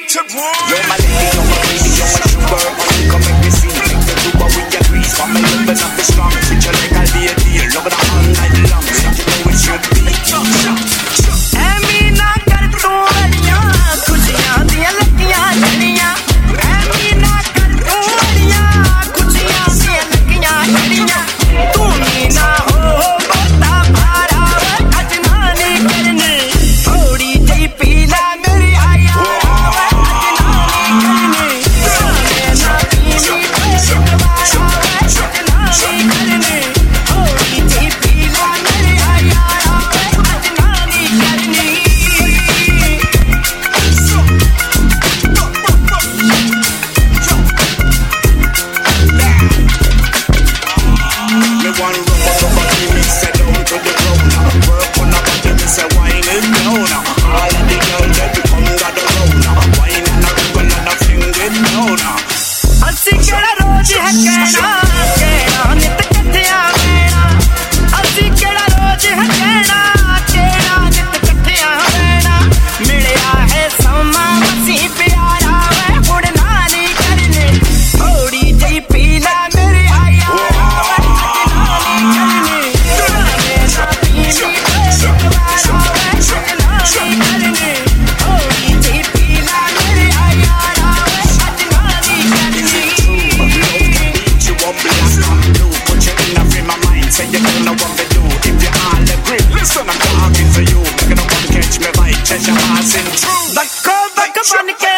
You're my lady, you're my baby, you're my sugar. Come make me see, make the two but we agree. Come and live and not be strong. Treat you like I'll be a deal. Love it all night long. So you know it should be. Amina kar tu ariya, khushiyan diyan lakiyan jhadiyan. Amina kar tu ariya, khushiyan diyan lakiyan jhadiyan. Tu meena ho bata bhara ajnani karne. Thodi jahi peela meri aaya ajnani karne. Na peeni bhara ajnani karne. Thodi jahi peela meri aaya ajnani karne. Me want rubber give me say down to the ground. Work on the body, me say wine it down. All of the girls that come gather round. Wine and a rubber and a fling it down. ਅਸੀਂ ਕਿਹੜਾ ਰੋਜ਼ ਹੈ ਕਹਿਣਾ ਕਹਿਣਾ ਨਿਤ ਇਕੱਠਿਆਂ ਬਹਿਣਾ ਅਸੀਂ ਕਿਹੜਾ ਰੋਜ਼ ਹੈ ਕਹਿਣਾ ਕਹਿਣਾ ਨਿਤ ਇਕੱਠਿਆਂ ਬਹਿਣਾ ਮਿਲਿਆ ਹੈ ਸਮਾਂ ਅਸੀਂ ਪਿਆਰਾ ਵੇ ਹੁਣ ਨਾ ਨਹੀਂ ਕਰਨੇ ਥੋੜੀ ਜਿਹੀ ਪੀ ਲੈ ਮੇਰੇ ਆਇਆ ਅੱਜ ਨਾ ਨਹੀਂ ਕਰਨੇ ਨਾ ਪੀਣੀ ਦੁਬਾਰਾ ਵੇ ਹੁਣ ਨਾ ਨਹੀਂ ਕਰਨੇ ਥੋੜੀ ਜਿਹੀ ਪੀ ਲੈ ਮੇਰੇ ਆਇਆ ਅੱਜ ਨਾ ਨਹੀਂ ਕਰਨੇ You won't be lost on blue. Put you in a frame of mind. Say you don't know what to do. If you all agree, listen, I'm talking to you. Making no one catch me right. Chase your passing through. Dakko dak ban ke